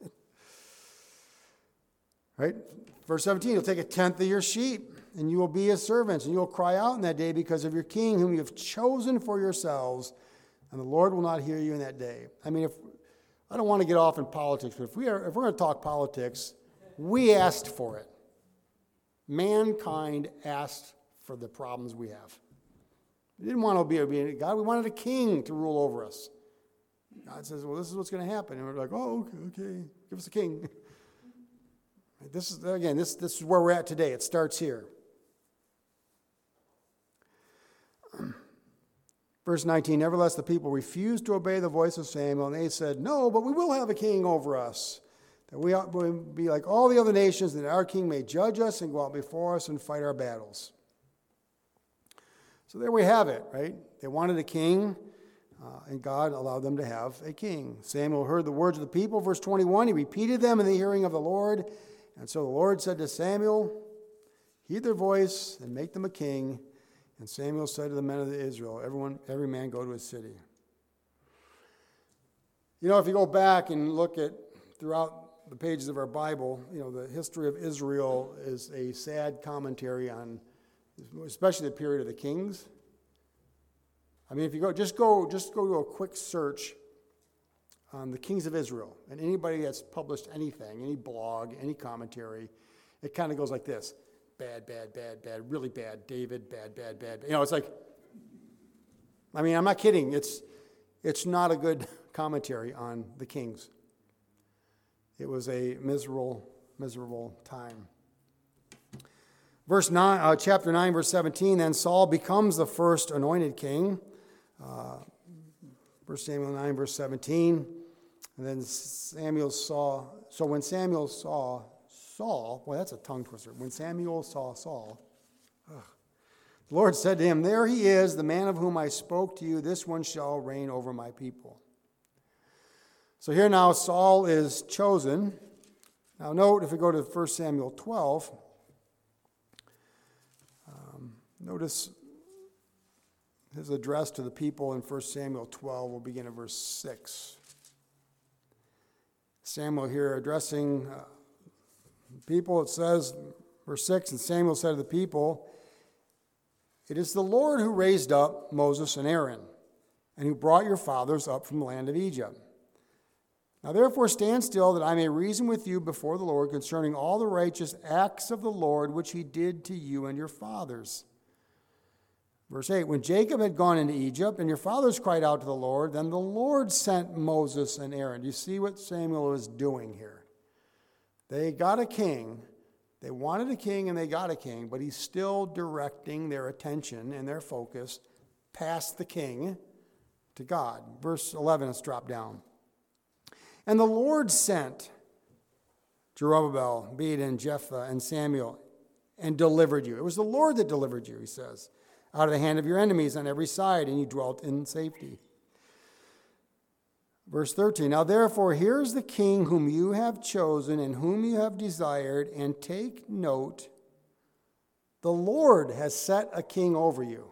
Right? Verse 17, you'll take a tenth of your sheep, and you will be his servants, and you will cry out in that day because of your king, whom you have chosen for yourselves, and the Lord will not hear you in that day. I mean, I don't want to get off in politics, but if we're going to talk politics, we asked for it. Mankind asked for the problems we have. We didn't want to be a God. We wanted a king to rule over us. God says, well, this is what's going to happen. And we're like, oh, okay, give us a king. This is where we're at today. It starts here. Verse 19, nevertheless, the people refused to obey the voice of Samuel, and they said, no, but we will have a king over us, that we ought to be like all the other nations, that our king may judge us and go out before us and fight our battles. So there we have it, right? They wanted a king, and God allowed them to have a king. Samuel heard the words of the people. Verse 21, he repeated them in the hearing of the Lord. And so the Lord said to Samuel, heed their voice and make them a king. And Samuel said to the men of Israel, every man go to his city. You know, if you go back and look at throughout the pages of our Bible, you know, the history of Israel is a sad commentary on, especially the period of the kings. I mean, if you go do a quick search on the kings of Israel, and anybody that's published anything, any blog, any commentary, it kind of goes like this: bad, bad, bad, bad, really bad. David, bad, bad, bad. You know, it's like, I mean, I'm not kidding. It's not a good commentary on the kings. It was a miserable, miserable time. Chapter 9, verse 17, then Saul becomes the first anointed king. 1 Samuel 9, verse 17. And then when Samuel saw Saul, boy, that's a tongue twister. When Samuel saw Saul, the Lord said to him, there he is, the man of whom I spoke to you. This one shall reign over my people. So here now Saul is chosen. Now note, if we go to 1 Samuel 12, notice his address to the people in 1 Samuel 12. We'll begin at verse 6. Samuel here addressing people. It says, verse 6, and Samuel said to the people, it is the Lord who raised up Moses and Aaron, and who brought your fathers up from the land of Egypt. Now therefore stand still, that I may reason with you before the Lord concerning all the righteous acts of the Lord which he did to you and your fathers. Verse 8, when Jacob had gone into Egypt, and your fathers cried out to the Lord, then the Lord sent Moses and Aaron. Do you see what Samuel was doing here? They got a king. They wanted a king, and they got a king, but he's still directing their attention and their focus past the king to God. Verse 11, let's drop down. And the Lord sent Jerubbaal, Bedan, Jephthah, and Samuel, and delivered you. It was the Lord that delivered you, he says, out of the hand of your enemies on every side, and you dwelt in safety. Verse 13, now therefore here's the king whom you have chosen and whom you have desired, and take note, the Lord has set a king over you.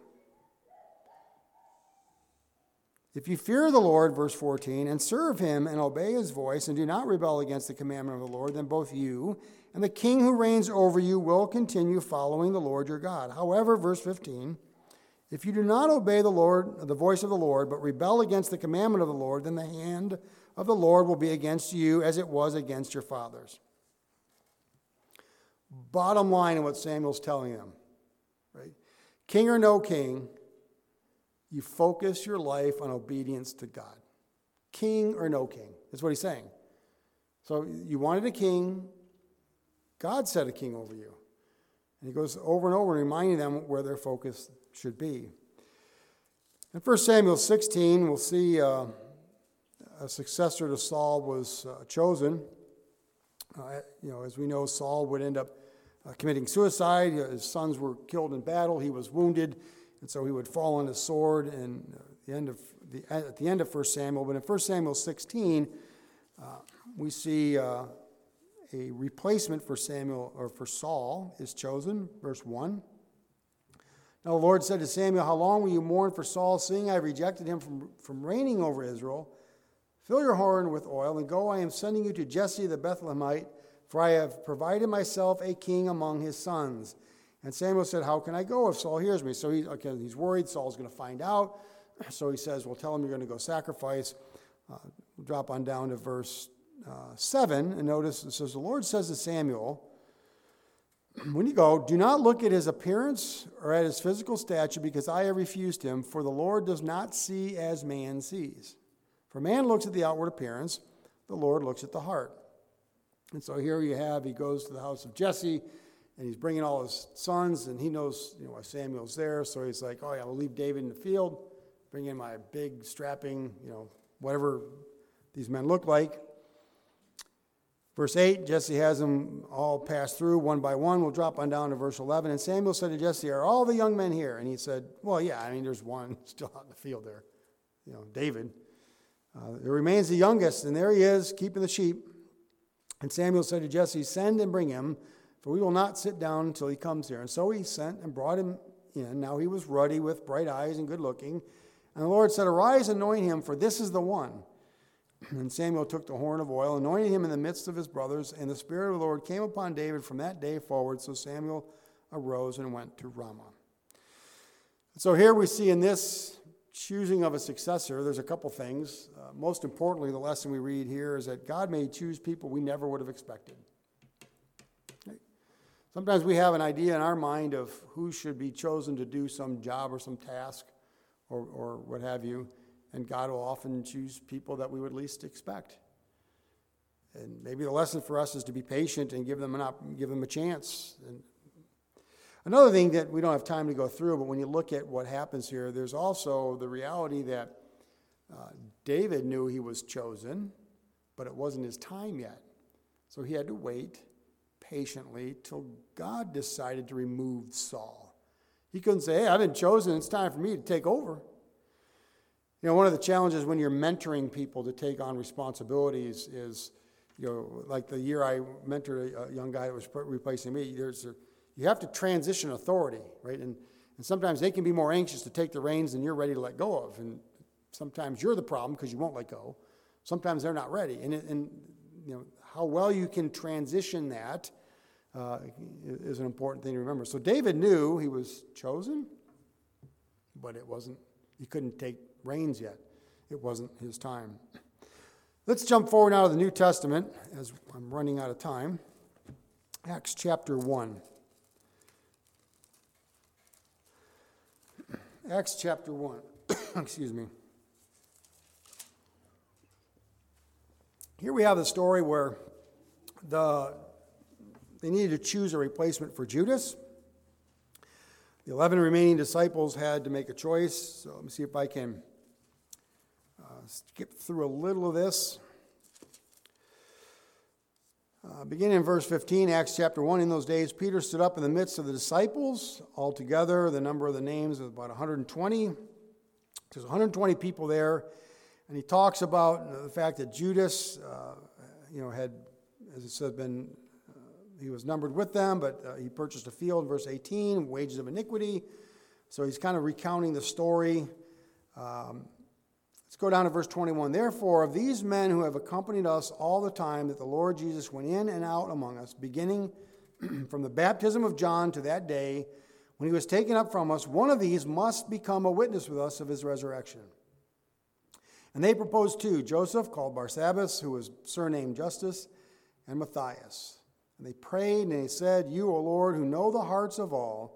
If you fear the Lord, verse 14, and serve him and obey his voice, and do not rebel against the commandment of the Lord, then both you and the king who reigns over you will continue following the Lord your God. However, verse 15, if you do not obey the voice of the Lord, but rebel against the commandment of the Lord, then the hand of the Lord will be against you as it was against your fathers. Bottom line in what Samuel's telling them, right? king or no king, you focus your life on obedience to God. King or no king. That's what he's saying. So you wanted a king. God set a king over you. And he goes over and over reminding them where their focus should be. In 1 Samuel 16, we'll see a successor to Saul was chosen. As we know, Saul would end up committing suicide. His sons were killed in battle. He was wounded, and so he would fall on his sword. And at the end of 1 Samuel, but in 1 Samuel 16, we see a replacement for Saul is chosen. Verse 1. Now the Lord said to Samuel, "How long will you mourn for Saul, seeing I have rejected him from reigning over Israel? Fill your horn with oil, and go. I am sending you to Jesse the Bethlehemite, for I have provided myself a king among his sons." And Samuel said, "How can I go if Saul hears me?" So he's worried Saul's going to find out. So he says, "Well, tell him you're going to go sacrifice." We'll drop on down to verse 7, and notice it says, "The Lord says to Samuel, when you go, do not look at his appearance or at his physical stature, because I have refused him, for the Lord does not see as man sees. For man looks at the outward appearance, the Lord looks at the heart." And so here you have, he goes to the house of Jesse, and he's bringing all his sons, and he knows why Samuel's there, so he's like, "Oh yeah, we'll leave David in the field, bring in my big, strapping, whatever these men look like." Verse 8, Jesse has them all pass through one by one. We'll drop on down to verse 11. "And Samuel said to Jesse, 'Are all the young men here?' And he said, 'Well, yeah, there's one still out in the field there, David. There remains the youngest, and there he is, keeping the sheep.' And Samuel said to Jesse, 'Send and bring him, for we will not sit down until he comes here.' And so he sent and brought him in. Now he was ruddy with bright eyes and good looking. And the Lord said, 'Arise, anoint him, for this is the one.' And Samuel took the horn of oil, anointed him in the midst of his brothers, and the Spirit of the Lord came upon David from that day forward. So Samuel arose and went to Ramah." So here we see in this choosing of a successor, there's a couple things. Most importantly, the lesson we read here is that God may choose people we never would have expected. Sometimes we have an idea in our mind of who should be chosen to do some job or some task or what have you. And God will often choose people that we would least expect. And maybe the lesson for us is to be patient and give them a chance. And another thing that we don't have time to go through, but when you look at what happens here, there's also the reality that David knew he was chosen, but it wasn't his time yet. So he had to wait patiently till God decided to remove Saul. He couldn't say, "Hey, I've been chosen, it's time for me to take over." One of the challenges when you're mentoring people to take on responsibilities is, like the year I mentored a young guy that was replacing me, you have to transition authority, right? And sometimes they can be more anxious to take the reins than you're ready to let go of. And sometimes you're the problem because you won't let go. Sometimes they're not ready. And how well you can transition that is an important thing to remember. So David knew he was chosen, but he couldn't take reins yet. It wasn't his time. Let's jump forward now to the New Testament as I'm running out of time. Acts chapter 1. Acts chapter 1. Excuse me. Here we have the story where they needed to choose a replacement for Judas. The 11 remaining disciples had to make a choice. So let me see if I can skip through a little of this. Beginning in verse 15, Acts chapter 1, "In those days Peter stood up in the midst of the disciples. Altogether, the number of the names was about 120. There's 120 people there. And he talks about the fact that Judas, had, as it said, he was numbered with them, but he purchased a field, verse 18, wages of iniquity. So he's kind of recounting the story. Let's go down to verse 21. "Therefore, of these men who have accompanied us all the time that the Lord Jesus went in and out among us, beginning from the baptism of John to that day when he was taken up from us, one of these must become a witness with us of his resurrection." And they proposed two, Joseph, called Barsabbas, who was surnamed Justus, and Matthias. And they prayed, and they said, "You, O Lord, who know the hearts of all,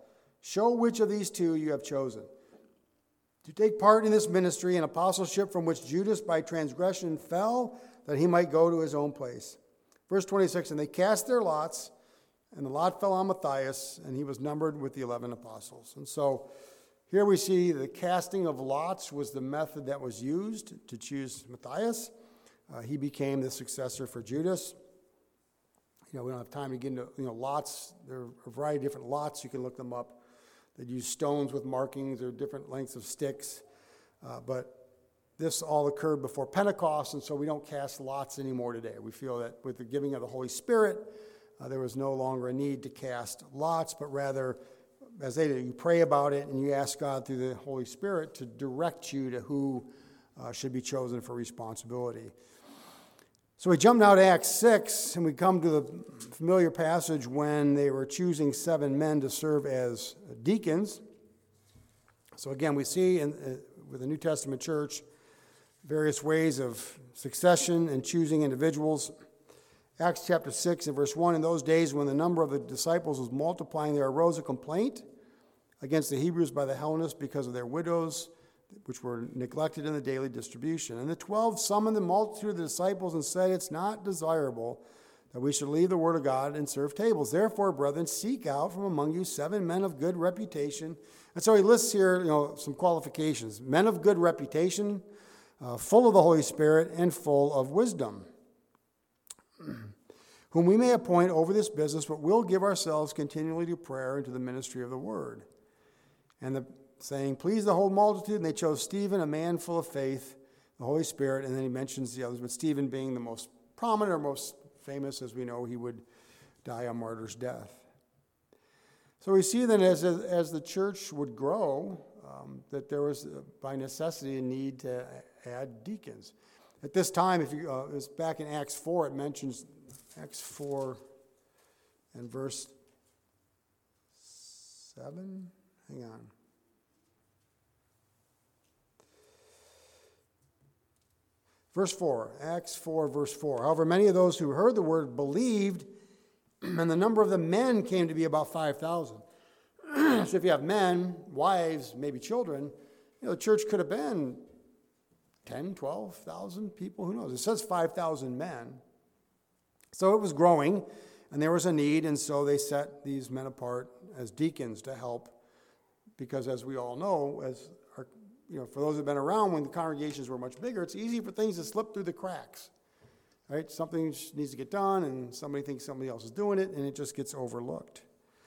Show which of these two you have chosen to take part in this ministry and apostleship from which Judas by transgression fell, that he might go to his own place. Verse 26, and they cast their lots, and the lot fell on Matthias, and he was numbered with the 11 apostles. And so here we see the casting of lots was the method that was used to choose Matthias. He became the successor for Judas. We don't have time to get into lots. There are a variety of different lots. You can look them up. They use stones with markings or different lengths of sticks. But this all occurred before Pentecost, and so we don't cast lots anymore today. We feel that with the giving of the Holy Spirit, there was no longer a need to cast lots, but rather, as they did, you pray about it and you ask God through the Holy Spirit to direct you to who should be chosen for responsibility. So we jump now to Acts 6, and we come to the familiar passage when they were choosing 7 men to serve as deacons. So again, we see with the New Testament church various ways of succession and choosing individuals. Acts chapter 6 and verse 1, in those days when the number of the disciples was multiplying, there arose a complaint against the Hebrews by the Hellenists because of their widows, which were neglected in the daily distribution. And the 12 summoned the multitude of the disciples and said, it's not desirable that we should leave the word of God and serve tables. Therefore, brethren, seek out from among you 7 men of good reputation. And so he lists here, some qualifications. Men of good reputation, full of the Holy Spirit, and full of wisdom, whom we may appoint over this business, but we'll give ourselves continually to prayer and to the ministry of the word. And the saying, please the whole multitude, and they chose Stephen, a man full of faith, the Holy Spirit, and then he mentions the others, but Stephen being the most prominent or most famous, as we know, he would die a martyr's death. So we see then as the church would grow, that there was, by necessity, a need to add deacons. At this time, if you it's back in Acts 4, it mentions Acts 4 and verse 7. Hang on. Verse 4, Acts 4, verse 4. However, many of those who heard the word believed, and the number of the men came to be about 5,000. So if you have men, wives, maybe children, the church could have been 10, 12,000 people, who knows? It says 5,000 men. So it was growing, and there was a need, and so they set these men apart as deacons to help, because as we all know, for those who have been around when the congregations were much bigger, it's easy for things to slip through the cracks, right? Something needs to get done, and somebody thinks somebody else is doing it, and it just gets overlooked.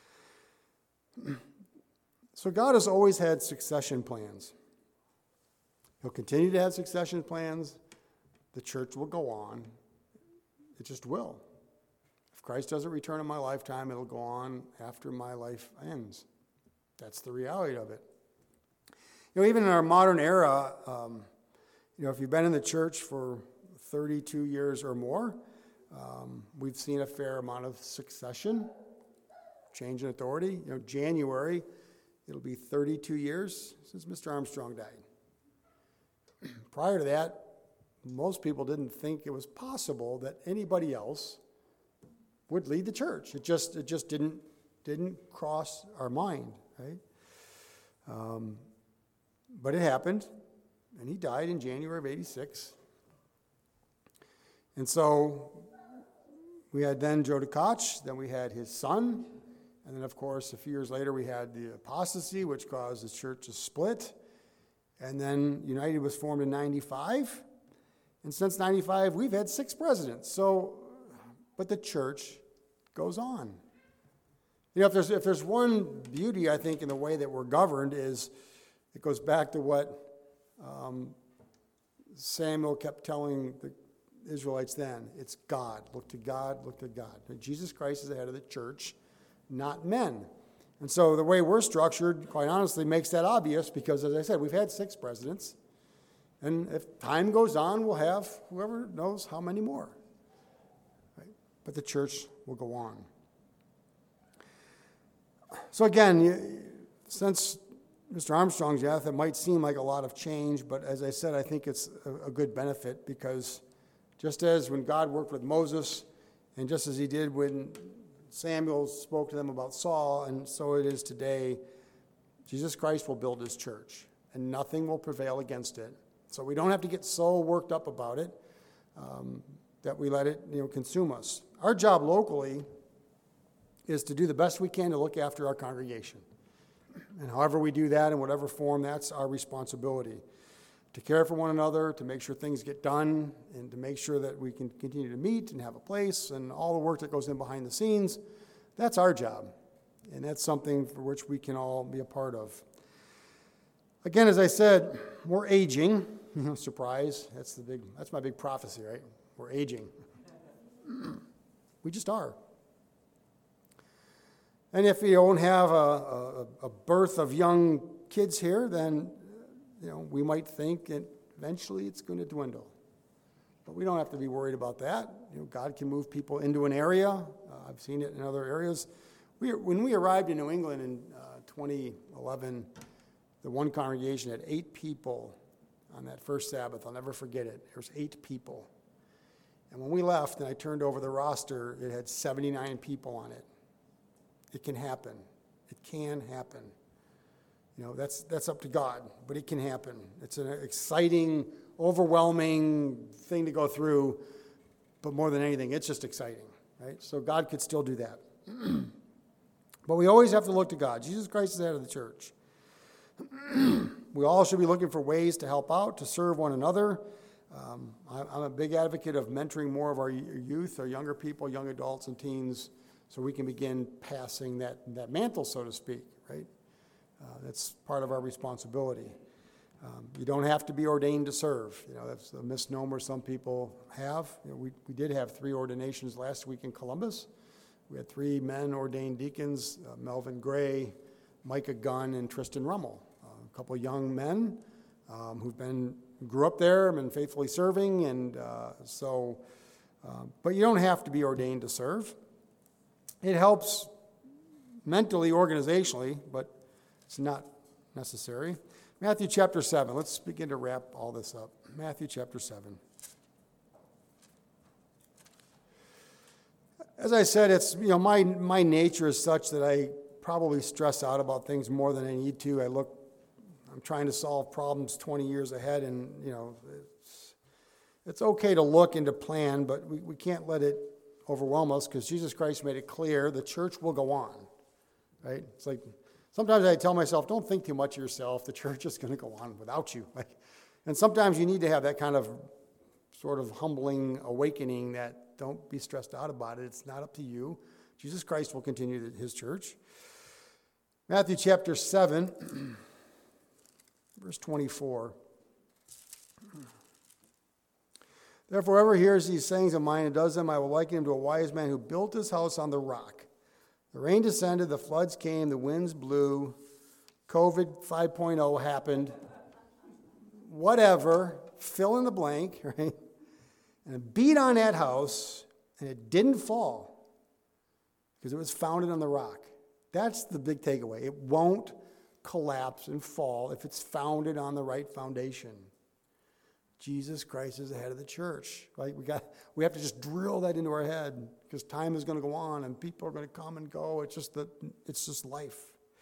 So God has always had succession plans. He'll continue to have succession plans. The church will go on. It just will. If Christ doesn't return in my lifetime, it'll go on after my life ends. That's the reality of it. Even in our modern era, if you've been in the church for 32 years or more, we've seen a fair amount of succession, change in authority. January, it'll be 32 years since Mr. Armstrong died. Prior to that, most people didn't think it was possible that anybody else would lead the church. It just didn't cross our mind, right? But it happened, and he died in January of 86. And so we had then Joe DeKoch, then we had his son, and then, of course, a few years later we had the apostasy, which caused the church to split. And then United was formed in 95. And since 95, we've had 6 presidents. But the church goes on. If there's one beauty, I think, in the way that we're governed is it goes back to what Samuel kept telling the Israelites then. It's God. Look to God. Look to God. And Jesus Christ is the head of the church, not men. And so the way we're structured, quite honestly, makes that obvious because, as I said, we've had 6 presidents. And if time goes on, we'll have whoever knows how many more. Right? But the church will go on. So again, since Mr. Armstrong's death, it might seem like a lot of change, but as I said, I think it's a good benefit because just as when God worked with Moses, and just as he did when Samuel spoke to them about Saul, and so it is today Jesus Christ will build his church, and nothing will prevail against it. So we don't have to get so worked up about it that we let it consume us. Our job locally is to do the best we can to look after our congregation. And however we do that, in whatever form, that's our responsibility. To care for one another, to make sure things get done, and to make sure that we can continue to meet and have a place, and all the work that goes in behind the scenes, that's our job. And that's something for which we can all be a part of. Again, as I said, we're aging. Surprise, that's my big prophecy, right? We're aging. We just are. And if you don't have a birth of young kids here, then we might think that eventually it's going to dwindle. But we don't have to be worried about that. God can move people into an area. I've seen it in other areas. When we arrived in New England in 2011, the one congregation had 8 people on that first Sabbath. I'll never forget it. There was 8 people. And when we left and I turned over the roster, it had 79 people on it. It can happen. It can happen. That's up to God, but it can happen. It's an exciting, overwhelming thing to go through, but more than anything, it's just exciting, right? So God could still do that. But we always have to look to God. Jesus Christ is the head of the church. We all should be looking for ways to help out, to serve one another. I'm a big advocate of mentoring more of our youth, our younger people, young adults and teens, so we can begin passing that mantle, so to speak, right? That's part of our responsibility. You don't have to be ordained to serve. That's a misnomer some people have. We did have 3 ordinations last week in Columbus. We had 3 men ordained deacons, Melvin Gray, Micah Gunn, and Tristan Rummel, a couple of young men who grew up there and been faithfully serving, and but you don't have to be ordained to serve. It helps mentally, organizationally, but it's not necessary. Matthew chapter 7. Let's begin to wrap all this up. Matthew chapter 7. As I said, it's my nature is such that I probably stress out about things more than I need to. I'm trying to solve problems 20 years ahead, and it's okay to look and to plan, but we can't let it overwhelm us, because Jesus Christ made it clear the church will go on, right? It's like sometimes I tell myself, don't think too much of yourself. The church is going to go on without you. And sometimes you need to have that kind of sort of humbling awakening that don't be stressed out about it. It's not up to you. Jesus Christ will continue his church. Matthew chapter 7, verse 24. Therefore, whoever hears these sayings of mine and does them, I will liken him to a wise man who built his house on the rock. The rain descended, the floods came, the winds blew, COVID 5.0 happened, whatever, fill in the blank, right? And it beat on that house, and it didn't fall because it was founded on the rock. That's the big takeaway. It won't collapse and fall if it's founded on the right foundation. Jesus Christ is the head of the church. Right? We have to just drill that into our head, because time is going to go on and people are going to come and go. It's just life.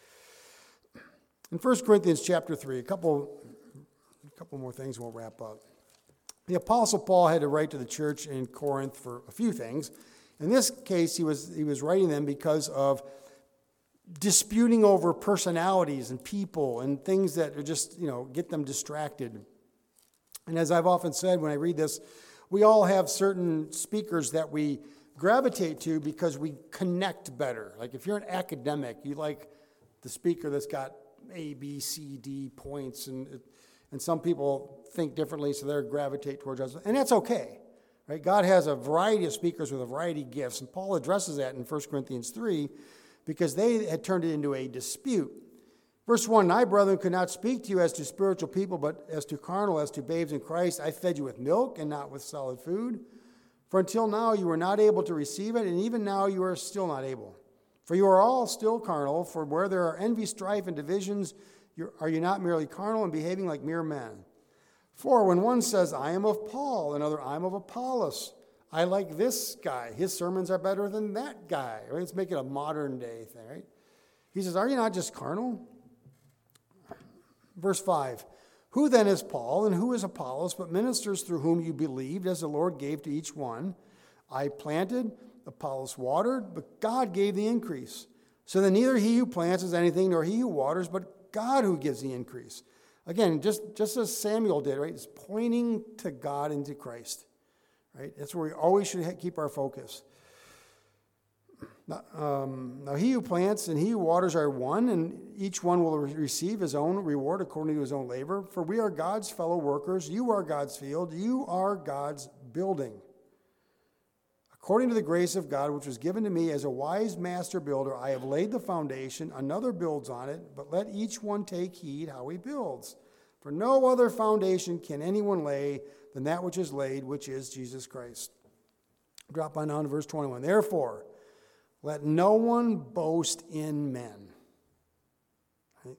In 1 Corinthians chapter 3, a couple more things, we'll wrap up. The Apostle Paul had to write to the church in Corinth for a few things. In this case, he was writing them because of disputing over personalities and people and things that are just, get them distracted. And as I've often said when I read this, we all have certain speakers that we gravitate to because we connect better. Like if you're an academic, you like the speaker that's got A, B, C, D points, and some people think differently, so they gravitate towards us, and that's okay. Right? God has a variety of speakers with a variety of gifts, and Paul addresses that in 1 Corinthians 3 because they had turned it into a dispute. Verse 1, I, brethren, could not speak to you as to spiritual people, but as to carnal, as to babes in Christ. I fed you with milk and not with solid food. For until now you were not able to receive it, and even now you are still not able. For you are all still carnal, for where there are envy, strife, and divisions, are you not merely carnal and behaving like mere men? For when one says, I am of Paul, another, I am of Apollos, I like this guy, his sermons are better than that guy. Right? Let's make it a modern day thing, right? He says, are you not just carnal? Verse 5, who then is Paul and who is Apollos, but ministers through whom you believed, as the Lord gave to each one? I planted, Apollos watered, but God gave the increase. So then neither he who plants is anything, nor he who waters, but God who gives the increase. Again, just as Samuel did, right? It's pointing to God and to Christ, right? That's where we always should keep our focus. Now he who plants and he who waters are one, and each one will receive his own reward according to his own labor. For we are God's fellow workers. You are God's field. You are God's building. According to the grace of God, which was given to me as a wise master builder, I have laid the foundation, another builds on it, but let each one take heed how he builds. For no other foundation can anyone lay than that which is laid, which is Jesus Christ. Drop on down to verse 21. Therefore, let no one boast in men. Right?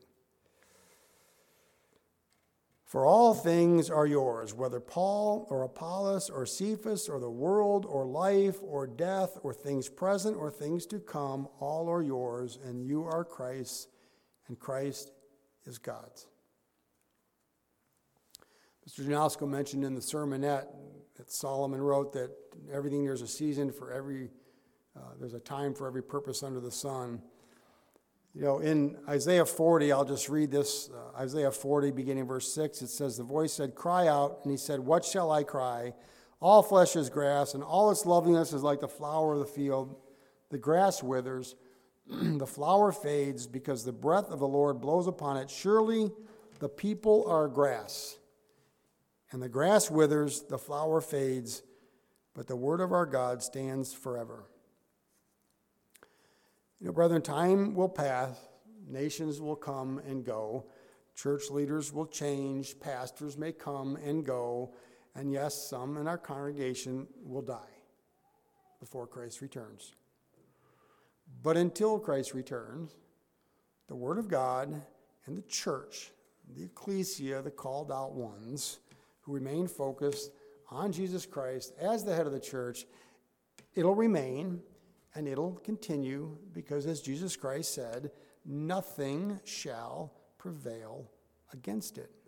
For all things are yours, whether Paul or Apollos or Cephas or the world or life or death or things present or things to come, all are yours, and you are Christ's, and Christ is God's. Mr. Janowsko mentioned in the sermonette that Solomon wrote that everything, there's a season for every, there's a time for every purpose under the sun. You know, in Isaiah 40, I'll just read this. Isaiah 40, beginning verse 6, it says, the voice said, cry out. And he said, what shall I cry? All flesh is grass, and all its loveliness is like the flower of the field. The grass withers, the flower fades, because the breath of the Lord blows upon it. Surely the people are grass. And the grass withers, the flower fades, but the word of our God stands forever. You know, brethren, time will pass, nations will come and go, church leaders will change, pastors may come and go, and yes, some in our congregation will die before Christ returns. But until Christ returns, the Word of God and the church, the ecclesia, the called out ones, who remain focused on Jesus Christ as the head of the church, it'll remain. And it'll continue because, as Jesus Christ said, nothing shall prevail against it.